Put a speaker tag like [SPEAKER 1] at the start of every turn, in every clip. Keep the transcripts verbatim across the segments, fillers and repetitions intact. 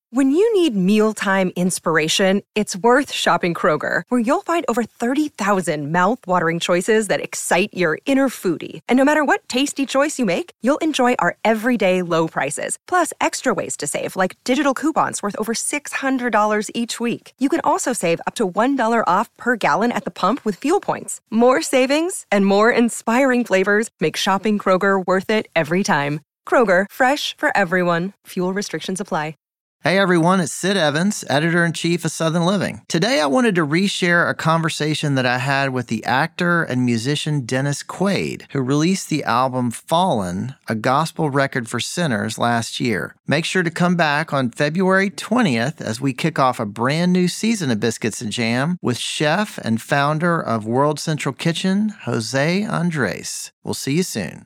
[SPEAKER 1] When you need mealtime inspiration, it's worth shopping Kroger, where you'll find over thirty thousand mouth-watering choices that excite your inner foodie. And no matter what tasty choice you make, you'll enjoy our everyday low prices, plus extra ways to save, like digital coupons worth over six hundred dollars each week. You can also save up to one dollar off per gallon at the pump with fuel points. More savings and more inspiring flavors make shopping Kroger worth it every time. Kroger, fresh for everyone. Fuel restrictions apply.
[SPEAKER 2] Hey everyone, it's Sid Evans, Editor-in-Chief of Southern Living. Today I wanted to reshare a conversation that I had with the actor and musician Dennis Quaid, who released the album Fallen, a gospel record for sinners, last year. Make sure to come back on February twentieth as we kick off a brand new season of Biscuits and Jam with chef and founder of World Central Kitchen, Jose Andres. We'll see you soon.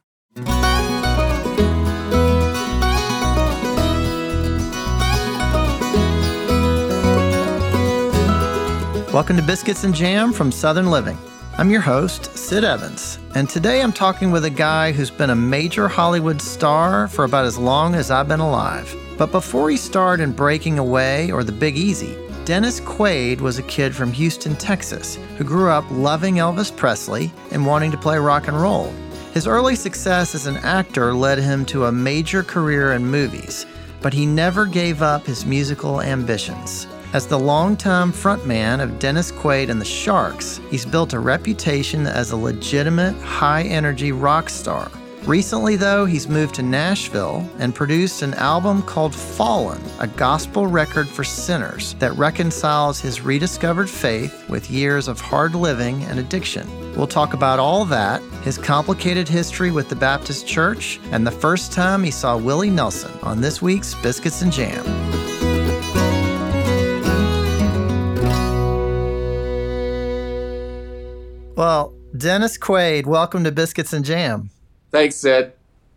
[SPEAKER 2] Welcome to Biscuits and Jam from Southern Living. I'm your host, Sid Evans, and today I'm talking with a guy who's been a major Hollywood star for about as long as I've been alive. But before he starred in Breaking Away or The Big Easy, Dennis Quaid was a kid from Houston, Texas, who grew up loving Elvis Presley and wanting to play rock and roll. His early success as an actor led him to a major career in movies, but he never gave up his musical ambitions. As the longtime frontman of Dennis Quaid and the Sharks, he's built a reputation as a legitimate, high-energy rock star. Recently, though, he's moved to Nashville and produced an album called Fallen, a gospel record for sinners that reconciles his rediscovered faith with years of hard living and addiction. We'll talk about all that, his complicated history with the Baptist Church, and the first time he saw Willie Nelson on this week's Biscuits and Jam. Well, Dennis Quaid, welcome to Biscuits and Jam.
[SPEAKER 3] Thanks, Sid.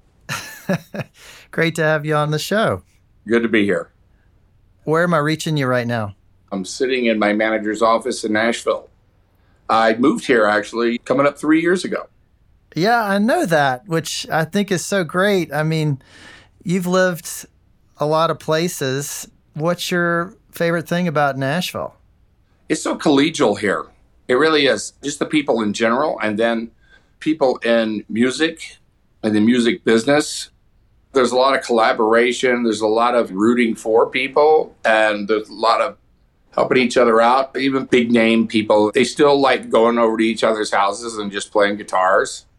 [SPEAKER 2] Great to have you on the show.
[SPEAKER 3] Good to be here.
[SPEAKER 2] Where am I reaching you right now?
[SPEAKER 3] I'm sitting in my manager's office in Nashville. I moved here, actually, coming up three years ago.
[SPEAKER 2] Yeah, I know that, which I think is so great. I mean, you've lived a lot of places. What's your favorite thing about Nashville?
[SPEAKER 3] It's so collegial here. It really is. Just the people in general, and then people in music and the music business. There's a lot of collaboration. There's a lot of rooting for people, and there's a lot of helping each other out. Even big name people, they still like going over to each other's houses and just playing guitars.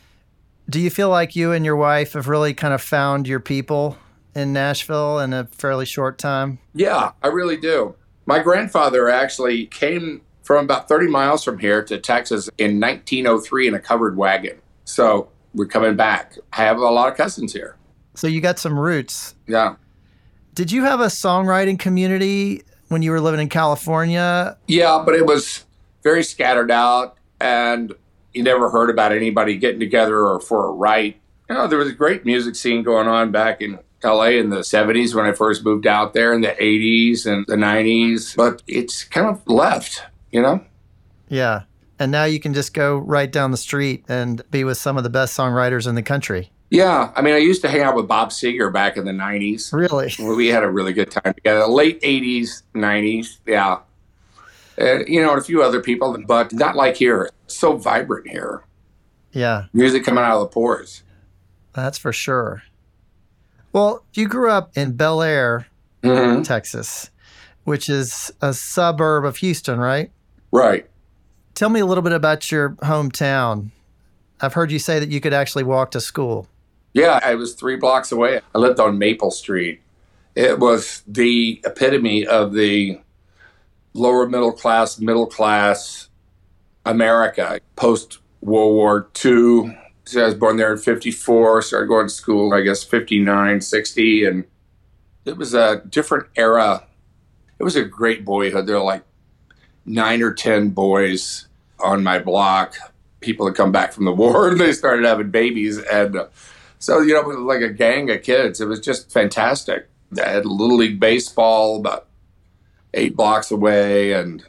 [SPEAKER 2] Do you feel like you and your wife have really kind of found your people in Nashville in a fairly short time?
[SPEAKER 3] Yeah, I really do. My grandfather actually came from about thirty miles from here to Texas in nineteen oh three in a covered wagon. So we're coming back. I have a lot of cousins here.
[SPEAKER 2] So you got some roots.
[SPEAKER 3] Yeah.
[SPEAKER 2] Did you have a songwriting community when you were living in California?
[SPEAKER 3] Yeah, but it was very scattered out, and you never heard about anybody getting together or for a write. You know, there was a great music scene going on back in L A in the seventies when I first moved out there, in the eighties and the nineties, but it's kind of left. You know?
[SPEAKER 2] Yeah. And now you can just go right down the street and be with some of the best songwriters in the country.
[SPEAKER 3] Yeah. I mean, I used to hang out with Bob Seger back in the nineties.
[SPEAKER 2] Really?
[SPEAKER 3] We had a really good time together. Late eighties, nineties. Yeah. Uh, you know, and a few other people, but not like here. It's so vibrant here.
[SPEAKER 2] Yeah.
[SPEAKER 3] Music coming out of the pores.
[SPEAKER 2] That's for sure. Well, you grew up in Bel Air, mm-hmm. Texas, which is a suburb of Houston, right?
[SPEAKER 3] Right.
[SPEAKER 2] Tell me a little bit about your hometown. I've heard you say that you could actually walk to school.
[SPEAKER 3] Yeah, I was three blocks away. I lived on Maple Street. It was the epitome of the lower middle class, middle class America post-World War Two. So I was born there in fifty-four, started going to school, I guess, fifty-nine, sixty. And it was a different era. It was a great boyhood. There were like nine or ten boys on my block, people that come back from the war, and they started having babies. And uh, so, you know, it was like a gang of kids. It was just fantastic. I had Little League Baseball about eight blocks away, and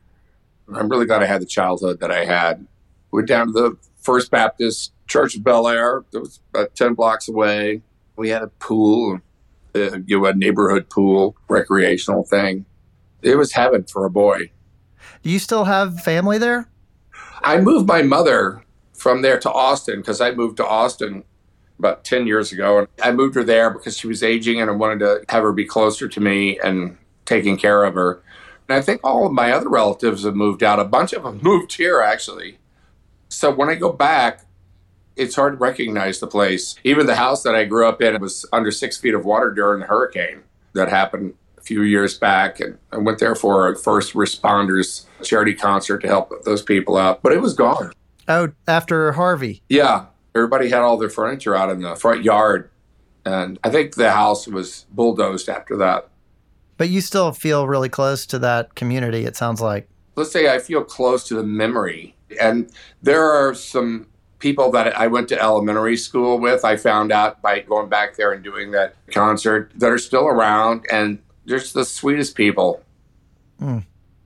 [SPEAKER 3] I'm really glad I had the childhood that I had. Went down to the First Baptist Church of Bel Air. That was about ten blocks away. We had a pool. uh, you know, a neighborhood pool, recreational thing. It was heaven for a boy.
[SPEAKER 2] Do you still have family there?
[SPEAKER 3] I moved my mother from there to Austin because I moved to Austin about ten years ago. And I moved her there because she was aging and I wanted to have her be closer to me and taking care of her. And I think all of my other relatives have moved out. A bunch of them moved here, actually. So when I go back, it's hard to recognize the place. Even the house that I grew up in was under six feet of water during the hurricane that happened a few years back. And I went there for a first responders charity concert to help those people out. But it was gone.
[SPEAKER 2] Oh, after Harvey.
[SPEAKER 3] Yeah. Everybody had all their furniture out in the front yard. And I think the house was bulldozed after that.
[SPEAKER 2] But you still feel really close to that community, it sounds like.
[SPEAKER 3] Let's say I feel close to the memory. And there are some people that I went to elementary school with, I found out by going back there and doing that concert, that are still around, and they're just the sweetest people.
[SPEAKER 2] Mm.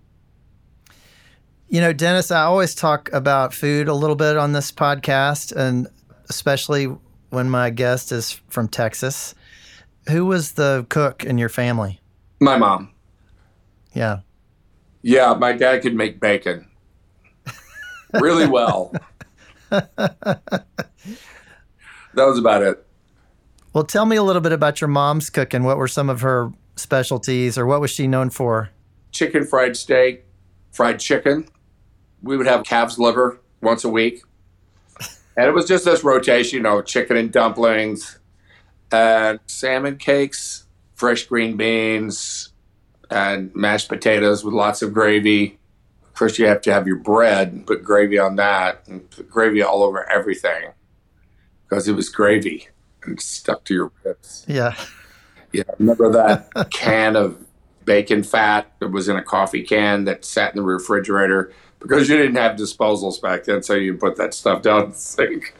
[SPEAKER 2] You know, Dennis, I always talk about food a little bit on this podcast, and especially when my guest is from Texas. Who was the cook in your family?
[SPEAKER 3] My mom.
[SPEAKER 2] Yeah.
[SPEAKER 3] Yeah, my dad could make bacon really well. That was about it.
[SPEAKER 2] Well, tell me a little bit about your mom's cooking. What were some of her specialties, or what was she known for?
[SPEAKER 3] Chicken fried steak, fried chicken. We would have calf's liver once a week. And it was just this rotation, you know, chicken and dumplings, and salmon cakes, fresh green beans, and mashed potatoes with lots of gravy. First, you have to have your bread and put gravy on that, and put gravy all over everything because it was gravy and stuck to your ribs.
[SPEAKER 2] Yeah.
[SPEAKER 3] Yeah. Remember that can of bacon fat that was in a coffee can that sat in the refrigerator because you didn't have disposals back then, so you put that stuff down the sink.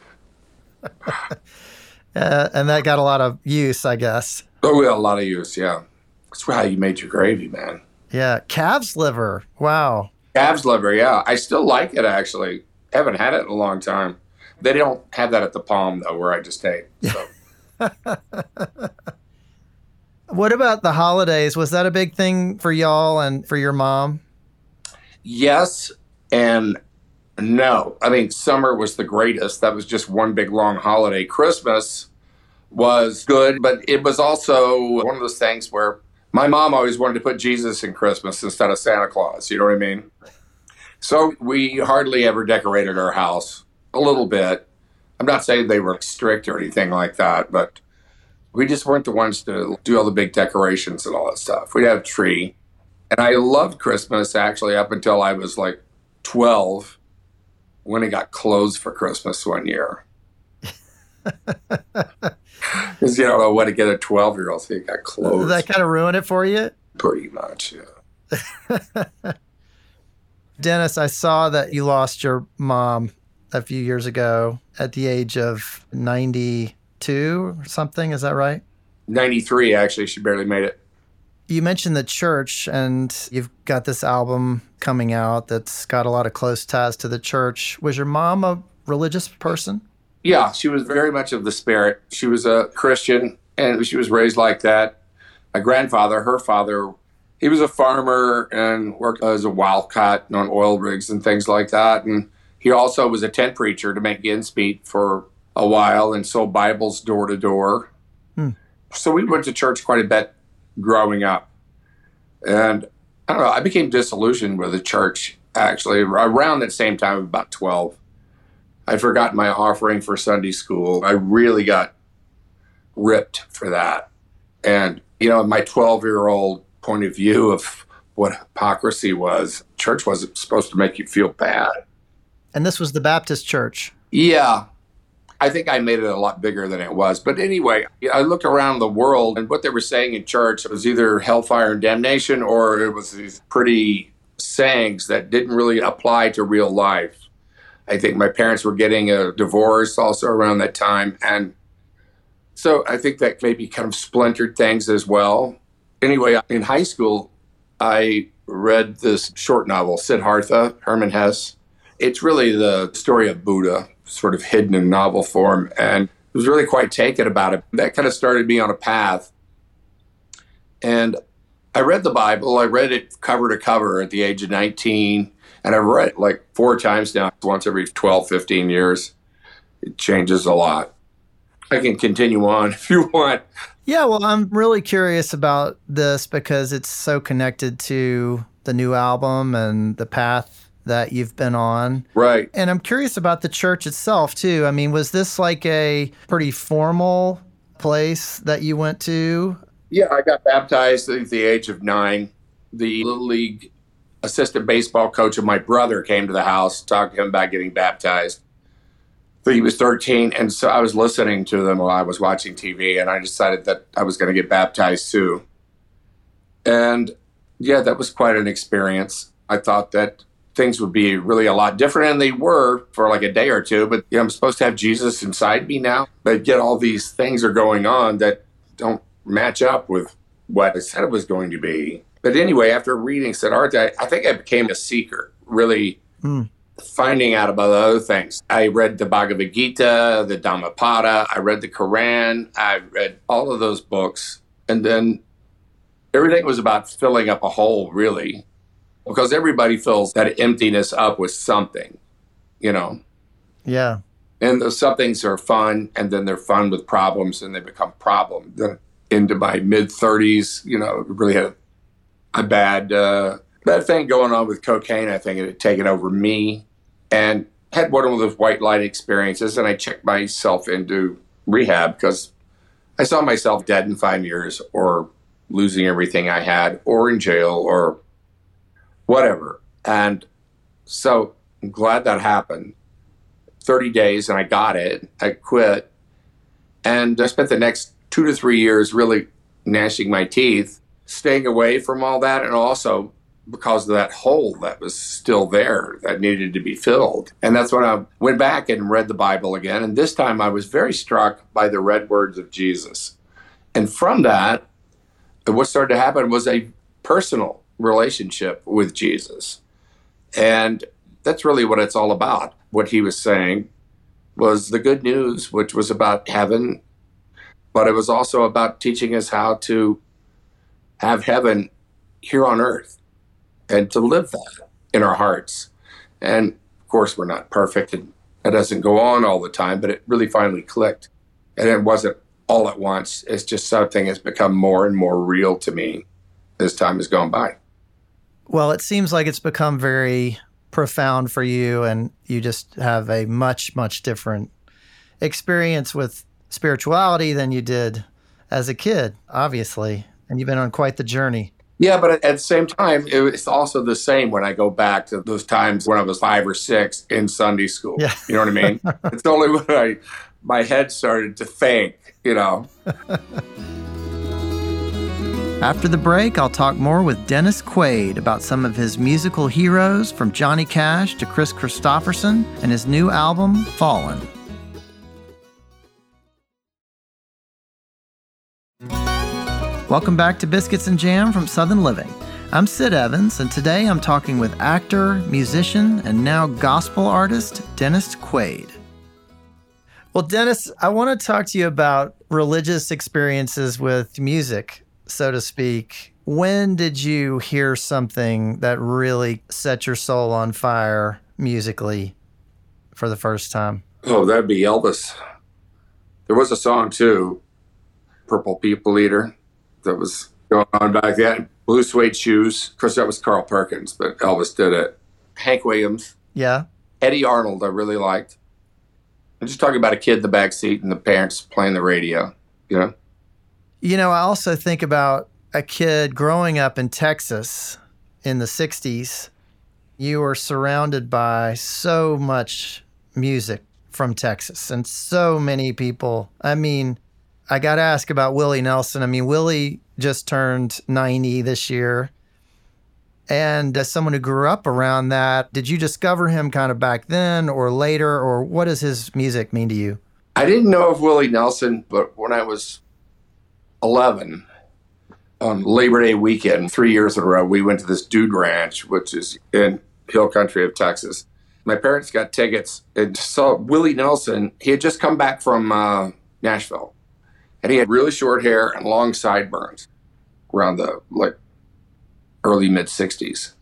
[SPEAKER 2] Uh, and that got a lot of use, I guess.
[SPEAKER 3] Oh, we had a lot of use, yeah. That's how you made your gravy, man.
[SPEAKER 2] Yeah. Calf's liver. Wow.
[SPEAKER 3] Calf's liver, yeah. I still like it, actually. Haven't had it in a long time. They don't have that at the Palm, though, where I just ate. So.
[SPEAKER 2] What about the holidays? Was that a big thing for y'all and for your mom?
[SPEAKER 3] Yes and no. I mean, summer was the greatest. That was just one big, long holiday. Christmas was good, but it was also one of those things where my mom always wanted to put Jesus in Christmas instead of Santa Claus. You know what I mean? So we hardly ever decorated our house. A little bit. I'm not saying they were strict or anything like that, but we just weren't the ones to do all the big decorations and all that stuff. We had a tree. And I loved Christmas, actually, up until I was like twelve, when it got closed for Christmas one year. Because you don't know what to get a twelve-year-old, so it got closed.
[SPEAKER 2] Did that kind of ruin it for you?
[SPEAKER 3] Pretty much, yeah.
[SPEAKER 2] Dennis, I saw that you lost your mom a few years ago at the age of ninety-two or something. Is that right?
[SPEAKER 3] ninety-three, actually. She barely made it.
[SPEAKER 2] You mentioned the church, and you've got this album coming out that's got a lot of close ties to the church. Was your mom a religious person?
[SPEAKER 3] Yeah, she was very much of the spirit. She was a Christian, and she was raised like that. My grandfather, her father, he was a farmer and worked as a wildcat on oil rigs and things like that. And he also was a tent preacher to make ends meet for a while and sold Bibles door to door. Hmm. So we went to church quite a bit growing up. And I don't know, I became disillusioned with the church, actually, around that same time, about twelve. I'd forgotten my offering for Sunday school. I really got ripped for that. And, you know, my twelve-year-old point of view of what hypocrisy was, church wasn't supposed to make you feel bad.
[SPEAKER 2] And this was the Baptist church.
[SPEAKER 3] Yeah. I think I made it a lot bigger than it was. But anyway, I looked around the world, and what they were saying in church was either hellfire and damnation, or it was these pretty sayings that didn't really apply to real life. I think my parents were getting a divorce also around that time. And so I think that maybe kind of splintered things as well. Anyway, in high school, I read this short novel, Siddhartha, Hermann Hesse. It's really the story of Buddha, sort of hidden in novel form. And I was really quite taken about it. That kind of started me on a path And I read the Bible. I read it cover to cover at the age of nineteen. And I've read it like four times now, once every twelve, fifteen years. It changes a lot. I can continue on if you want.
[SPEAKER 2] Yeah, well, I'm really curious about this because it's so connected to the new album and the path that you've been on.
[SPEAKER 3] Right.
[SPEAKER 2] And I'm curious about the church itself, too. I mean, was this like a pretty formal place that you went to?
[SPEAKER 3] Yeah, I got baptized at the age of nine. The Little League assistant baseball coach of my brother came to the house, talked to him about getting baptized. But he was thirteen, and so I was listening to them while I was watching T V, and I decided that I was going to get baptized too. And yeah, that was quite an experience. I thought that things would be really a lot different, and they were for like a day or two, but you know, I'm supposed to have Jesus inside me now, but yet all these things are going on that don't match up with what I said it was going to be. But anyway, after reading Siddhartha, I, I think I became a seeker, really mm. finding out about other things. I read the Bhagavad Gita, the Dhammapada, I read the Quran, I read all of those books. And then everything was about filling up a hole, really, because everybody fills that emptiness up with something, you know?
[SPEAKER 2] Yeah.
[SPEAKER 3] And those somethings are fun, and then they're fun with problems, and they become problems. Then into my mid-thirties, you know, really had a bad uh, bad thing going on with cocaine. I think it had taken over me, and had one of those white light experiences, and I checked myself into rehab because I saw myself dead in five years or losing everything I had or in jail or whatever. And so I'm glad that happened. thirty days, and I got it. I quit. And I spent the next two to three years really gnashing my teeth, staying away from all that, and also because of that hole that was still there that needed to be filled. And that's when I went back and read the Bible again. And this time I was very struck by the red words of Jesus. And from that, what started to happen was a personal relationship with Jesus. And that's really what it's all about. What he was saying was the good news, which was about heaven, but it was also about teaching us how to have heaven here on earth and to live that in our hearts. And of course, we're not perfect, and it doesn't go on all the time, but it really finally clicked. And it wasn't all at once. It's just something that's become more and more real to me as time has gone by.
[SPEAKER 2] Well, it seems like it's become very profound for you, and you just have a much, much different experience with spirituality than you did as a kid, obviously. And you've been on quite the journey. Yeah,
[SPEAKER 3] but at the same time, it's also the same when I go back to those times when I was five or six in Sunday school.
[SPEAKER 2] Yeah.
[SPEAKER 3] You know what I mean? It's only when I, my head started to think, you know.
[SPEAKER 2] After the break, I'll talk more with Dennis Quaid about some of his musical heroes, from Johnny Cash to Kris Kristofferson, and his new album, Fallen. Welcome back to Biscuits and Jam from Southern Living. I'm Sid Evans, and today I'm talking with actor, musician, and now gospel artist, Dennis Quaid. Well, Dennis, I want to talk to you about religious experiences with music, so to speak. When did you hear something that really set your soul on fire musically for the first time?
[SPEAKER 3] Oh, that'd be Elvis. There was a song, too, Purple People Eater, that was going on back then. Blue Suede Shoes. Of course, that was Carl Perkins, but Elvis did it. Hank Williams.
[SPEAKER 2] Yeah.
[SPEAKER 3] Eddie Arnold, I really liked. I'm just talking about a kid in the back seat and the parents playing the radio, you know?
[SPEAKER 2] You know, I also think about a kid growing up in Texas in the sixties. You were surrounded by so much music from Texas and so many people. I mean, I got to ask about Willie Nelson. I mean, Willie just turned ninety this year. And as someone who grew up around that, did you discover him kind of back then or later, or what does his music mean to you?
[SPEAKER 3] I didn't know of Willie Nelson, but when I was eleven, on Labor Day weekend, three years in a row, we went to this dude ranch, which is in hill country of Texas. My parents got tickets and saw Willie Nelson. He had just come back from uh, Nashville. And he had really short hair and long sideburns. around the like early mid sixties.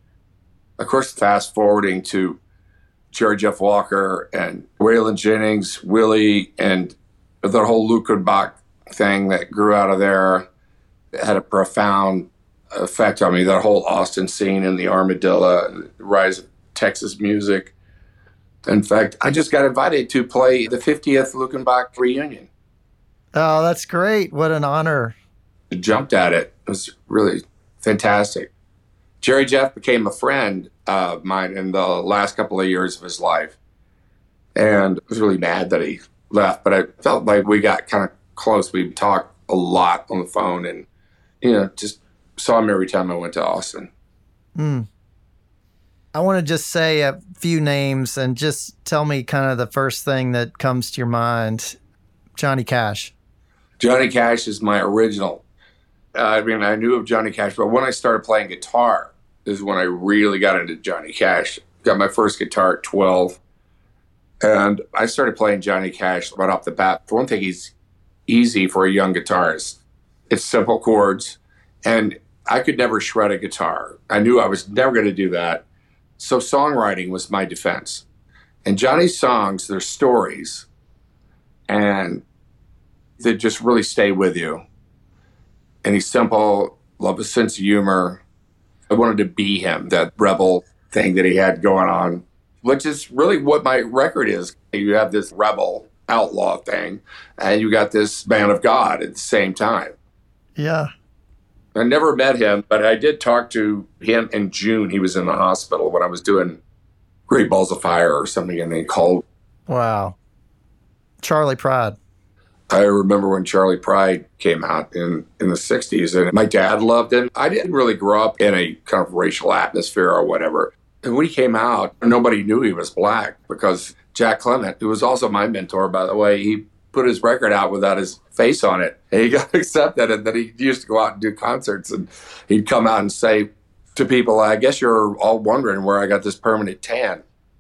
[SPEAKER 3] Of course, fast forwarding to Jerry Jeff Walker and Waylon Jennings, Willie, and the whole Luckenbach thing that grew out of there had a profound effect on me. That whole Austin scene and the Armadillo, the rise of Texas music. In fact, I just got invited to play the fiftieth Luckenbach reunion.
[SPEAKER 2] Oh, that's great. What an honor.
[SPEAKER 3] I jumped at it. It was really fantastic. Jerry Jeff became a friend of mine in the last couple of years of his life. And I was really mad that he left, but I felt like we got kind of close. We talked a lot on the phone and, you know, just saw him every time I went to Austin.
[SPEAKER 2] Mm. I want to just say a few names and just tell me kind of the first thing that comes to your mind. Johnny Cash.
[SPEAKER 3] Johnny Cash is my original. Uh, I mean, I knew of Johnny Cash, but when I started playing guitar is when I really got into Johnny Cash. Got my first guitar at twelve. And I started playing Johnny Cash right off the bat. For one thing, he's easy for a young guitarist. It's simple chords. And I could never shred a guitar. I knew I was never going to do that. So songwriting was my defense. And Johnny's songs, they're stories. And they just really stay with you. And he's simple, love a sense of humor. I wanted to be him, that rebel thing that he had going on, which is really what my record is. You have this rebel outlaw thing, and you got this man of God at the same time.
[SPEAKER 2] Yeah.
[SPEAKER 3] I never met him, but I did talk to him in June. He was in the hospital when I was doing Great Balls of Fire or something, and they called.
[SPEAKER 2] Wow. Charley Pride.
[SPEAKER 3] I remember when Charley Pride came out in, in the sixties, and my dad loved him. I didn't really grow up in a kind of racial atmosphere or whatever. And when he came out, nobody knew he was black because Jack Clement, who was also my mentor, by the way, he put his record out without his face on it. And he got accepted, and then he used to go out and do concerts, and he'd come out and say to people, I guess you're all wondering where I got this permanent tan.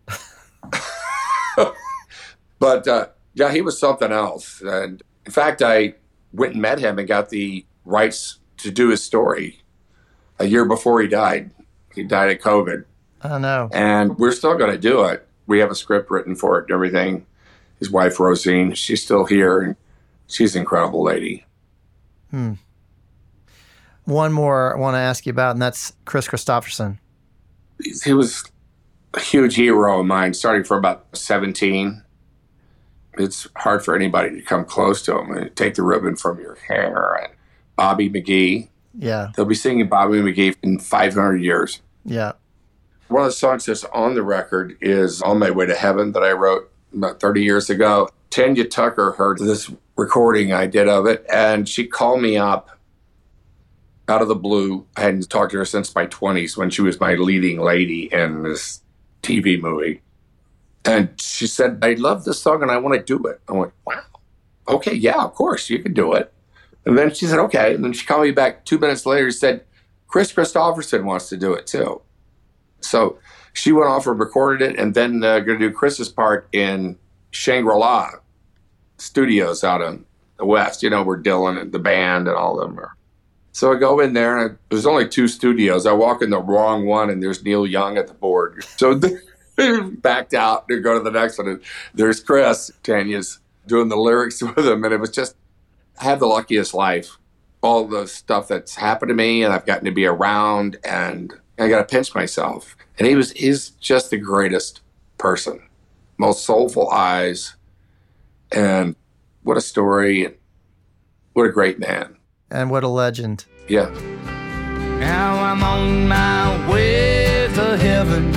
[SPEAKER 3] But, uh, yeah, he was something else. And in fact, I went and met him and got the rights to do his story a year before he died. He died of COVID.
[SPEAKER 2] I know.
[SPEAKER 3] And we're still going to do it. We have a script written for it and everything. His wife, Rosine, she's still here, and she's an incredible lady.
[SPEAKER 2] Hmm. One more I want to ask you about, and that's Kris Kristofferson.
[SPEAKER 3] He was a huge hero of mine, starting from about seventeen. It's hard for anybody to come close to him and take the ribbon from your hair. And Bobby McGee.
[SPEAKER 2] Yeah.
[SPEAKER 3] They'll be singing Bobby McGee in five hundred years.
[SPEAKER 2] Yeah.
[SPEAKER 3] One of the songs that's on the record is On My Way to Heaven that I wrote about thirty years ago. Tanya Tucker heard this recording I did of it, and she called me up out of the blue. I hadn't talked to her since my twenties when she was my leading lady in this T V movie. And she said, I love this song and I want to do it. I went, wow. Okay, yeah, of course, you can do it. And then she said, okay. And then she called me back two minutes later and said, Kris Kristofferson wants to do it too. So she went off and recorded it, and then uh, going to do Chris's part in Shangri-La Studios out in the West, you know, where Dylan and the band and all of them are. So I go in there, and I, there's only two studios. I walk in the wrong one, and there's Neil Young at the board. So backed out to go to the next one, and there's Kris. Tanya's doing the lyrics with him, and it was just, I have the luckiest life. All the stuff that's happened to me, and I've gotten to be around, and I got to pinch myself. And he was, he's just the greatest person. Most soulful eyes. And what a story. And what a great man.
[SPEAKER 2] And what a legend.
[SPEAKER 3] Yeah.
[SPEAKER 4] Now I'm on my way to heaven.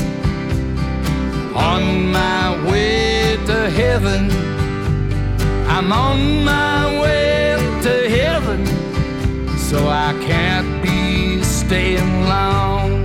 [SPEAKER 4] On my way to heaven. I'm on my way to heaven. So I can't be staying long.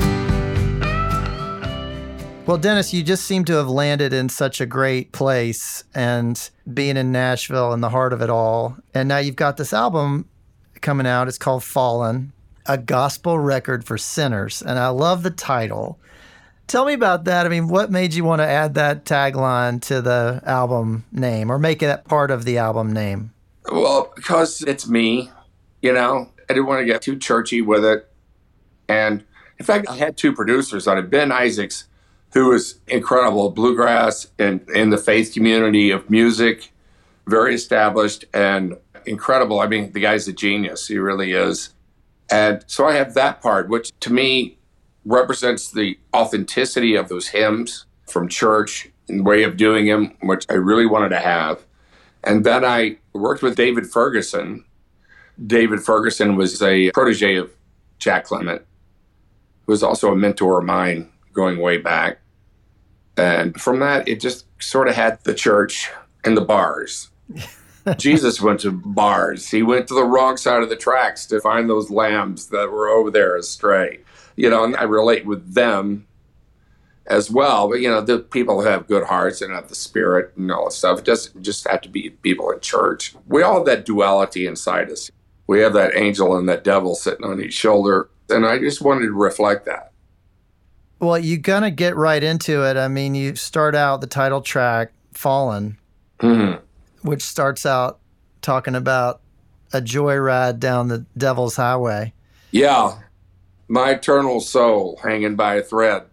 [SPEAKER 2] Well, Dennis, you just seem to have landed in such a great place, and being in Nashville in the heart of it all. And now you've got this album coming out. It's called Fallen, a gospel record for sinners. And I love the title. Tell me about that. I mean, what made you want to add that tagline to the album name or make it part of the album name?
[SPEAKER 3] Well, because it's me, you know. I didn't want to get too churchy with it. And in fact, I had two producers on it. Ben Isaacs, who was incredible, bluegrass and in the faith community of music, very established and incredible. I mean, the guy's a genius. He really is. And so I have that part, which to me represents the authenticity of those hymns from church and the way of doing them, which I really wanted to have. And then I worked with David Ferguson. David Ferguson was a protege of Jack Clement, who was also a mentor of mine going way back. And from that, it just sort of had the church and the bars. Jesus went to bars. He went to the wrong side of the tracks to find those lambs that were over there astray. You know, and I relate with them as well. But, you know, the people who have good hearts and have the spirit and all that stuff, it doesn't just have to be people in church. We all have that duality inside us. We have that angel and that devil sitting on each shoulder. And I just wanted to reflect that.
[SPEAKER 2] Well, you're going to get right into it. I mean, you start out the title track, Fallen, mm-hmm. which starts out talking about a joyride down the devil's highway.
[SPEAKER 3] Yeah. My eternal soul hanging by a thread.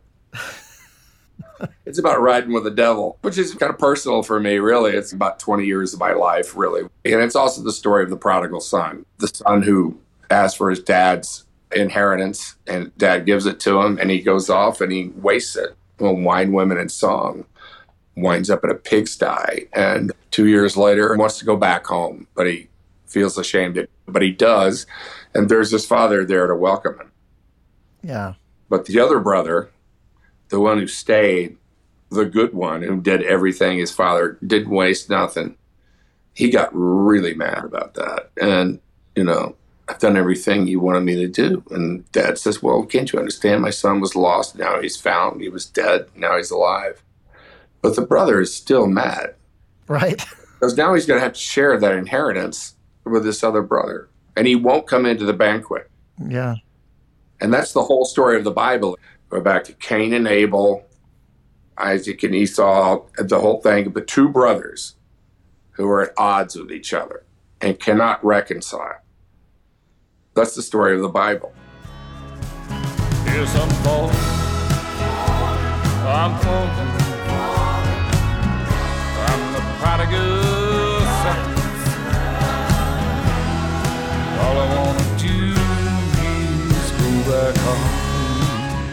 [SPEAKER 3] It's about riding with the devil, which is kind of personal for me, really. It's about twenty years of my life, really. And it's also the story of the prodigal son, the son who asked for his dad's inheritance, and dad gives it to him, and he goes off and he wastes it on wine, women, and song. Winds up in a pigsty, and two years later wants to go back home, but he feels ashamed. But he does, and there's his father there to welcome him.
[SPEAKER 2] Yeah.
[SPEAKER 3] But the other brother, the one who stayed, the good one who did everything, his father didn't waste nothing, he got really mad about that. And, you know, I've done everything you wanted me to do. And dad says, well, can't you understand? My son was lost. Now he's found. He was dead. Now he's alive. But the brother is still mad.
[SPEAKER 2] Right.
[SPEAKER 3] Because now he's going to have to share that inheritance with this other brother. And he won't come into the banquet.
[SPEAKER 2] Yeah.
[SPEAKER 3] And that's the whole story of the Bible. Go back to Cain and Abel, Isaac and Esau, the whole thing. But two brothers who are at odds with each other and cannot reconcile. That's the story of the Bible.
[SPEAKER 4] Yes, I'm falling. I'm falling. I'm the prodigal son. All I want to do is go back home.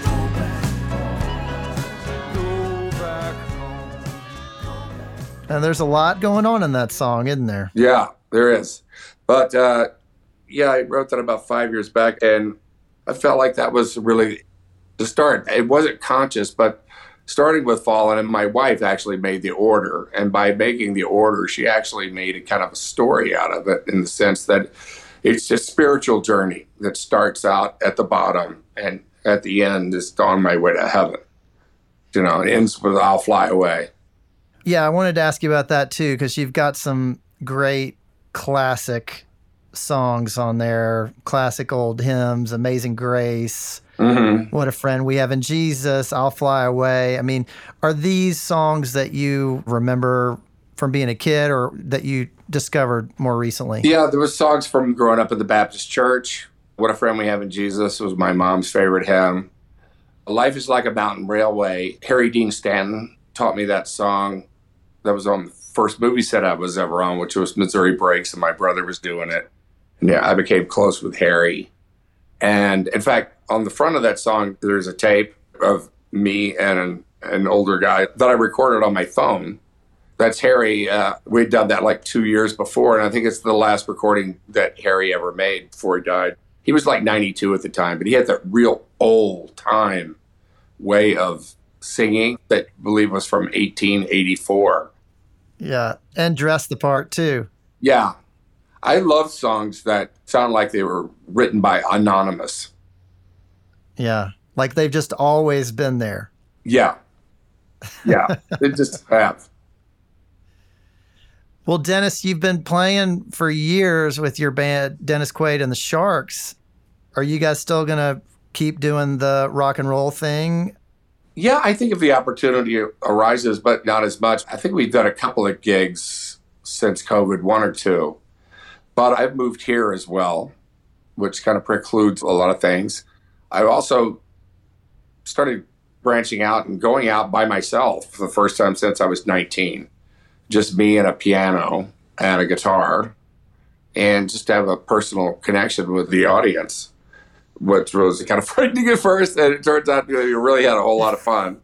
[SPEAKER 4] Go back home.
[SPEAKER 2] And there's a lot going on in that song, isn't there?
[SPEAKER 3] Yeah, there is. But, uh, yeah, I wrote that about five years back, and I felt like that was really the start. It wasn't conscious, but starting with Fallen, and my wife actually made the order. And by making the order, she actually made a kind of a story out of it in the sense that it's a spiritual journey that starts out at the bottom and at the end is on my way to heaven. You know, it ends with I'll fly away.
[SPEAKER 2] Yeah, I wanted to ask you about that too, because you've got some great classic songs on there, classic old hymns, Amazing Grace, mm-hmm. What a Friend We Have in Jesus, I'll Fly Away. I mean, are these songs that you remember from being a kid or that you discovered more recently?
[SPEAKER 3] Yeah, there was songs from growing up in the Baptist church. What a Friend We Have in Jesus was my mom's favorite hymn. Life is Like a Mountain Railway. Harry Dean Stanton taught me that song. That was on the first movie set I was ever on, which was Missouri Breaks, and my brother was doing it. And yeah, I became close with Harry. And in fact, on the front of that song, there's a tape of me and an, an older guy that I recorded on my phone. That's Harry. Uh, we'd done that like two years before, and I think it's the last recording that Harry ever made before he died. He was like ninety-two at the time, but he had that real old-time way of singing that I believe was from eighteen eighty-four.
[SPEAKER 2] Yeah, and dressed the part, too.
[SPEAKER 3] Yeah. I love songs that sound like they were written by Anonymous.
[SPEAKER 2] Yeah, like they've just always been there.
[SPEAKER 3] Yeah. Yeah, they just have.
[SPEAKER 2] Well, Dennis, you've been playing for years with your band, Dennis Quaid and the Sharks. Are you guys still going to keep doing the rock and roll thing?
[SPEAKER 3] Yeah, I think if the opportunity arises, but not as much. I think we've done a couple of gigs since COVID, one or two. But I've moved here as well. which kind of precludes a lot of things. I also started branching out and going out by myself for the first time since I was nineteen. Just me and a piano and a guitar, and just to have a personal connection with the audience, which was kind of frightening at first, and it turns out you really had a whole lot of fun.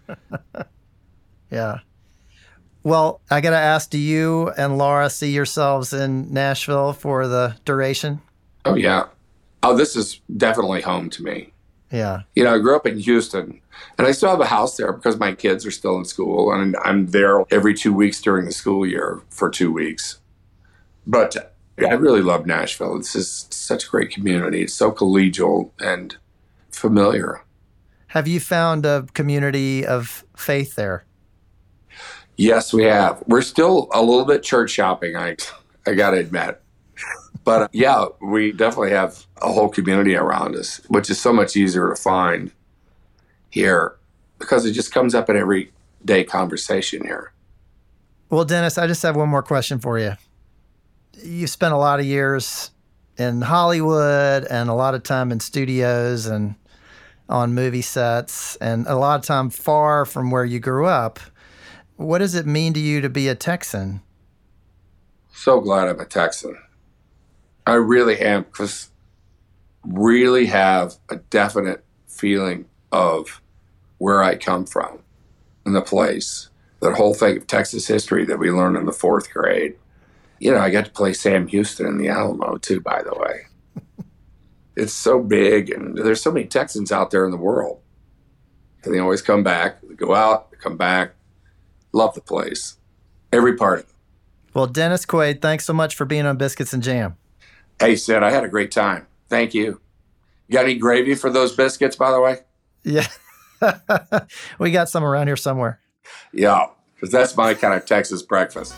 [SPEAKER 2] Yeah. Well, I got to ask, do you and Laura see yourselves in Nashville for the duration?
[SPEAKER 3] Oh, yeah. Oh, this is definitely home to me.
[SPEAKER 2] Yeah.
[SPEAKER 3] You know, I grew up in Houston, and I still have a house there because my kids are still in school, and I'm there every two weeks during the school year for two weeks. But I really love Nashville. It's just such a great community. It's so collegial and familiar.
[SPEAKER 2] Have you found a community of faith there?
[SPEAKER 3] Yes, we have. We're still a little bit church shopping, I, I got to admit. But yeah, we definitely have a whole community around us, which is so much easier to find here because it just comes up in everyday conversation here.
[SPEAKER 2] Well, Dennis, I just have one more question for you. You spent a lot of years in Hollywood and a lot of time in studios and on movie sets and a lot of time far from where you grew up. What does it mean to you to be a Texan?
[SPEAKER 3] So glad I'm a Texan. I really am, because really have a definite feeling of where I come from and the place. That whole thing of Texas history that we learned in the fourth grade. You know, I got to play Sam Houston in the Alamo too, by the way. It's so big, and there's so many Texans out there in the world. And they always come back. They go out, they come back. Love the place. Every part of it.
[SPEAKER 2] Well, Dennis Quaid, thanks so much for being on Biscuits and Jam.
[SPEAKER 3] Hey, Sid, I had a great time. Thank you. You got any gravy for those biscuits, by the way?
[SPEAKER 2] Yeah. We got some around here somewhere.
[SPEAKER 3] Yeah, because that's my kind of Texas breakfast.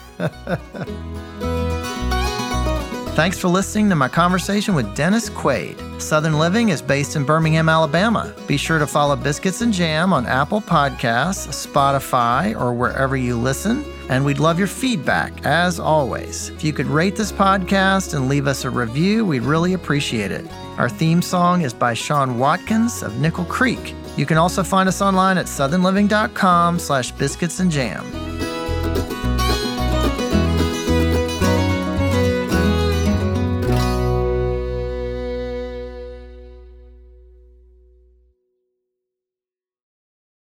[SPEAKER 2] Thanks for listening to my conversation with Dennis Quaid. Southern Living is based in Birmingham, Alabama. Be sure to follow Biscuits and Jam on Apple Podcasts, Spotify, or wherever you listen. And we'd love your feedback, as always. If you could rate this podcast and leave us a review, we'd really appreciate it. Our theme song is by Sean Watkins of Nickel Creek. You can also find us online at southernliving.com slash biscuits and jam.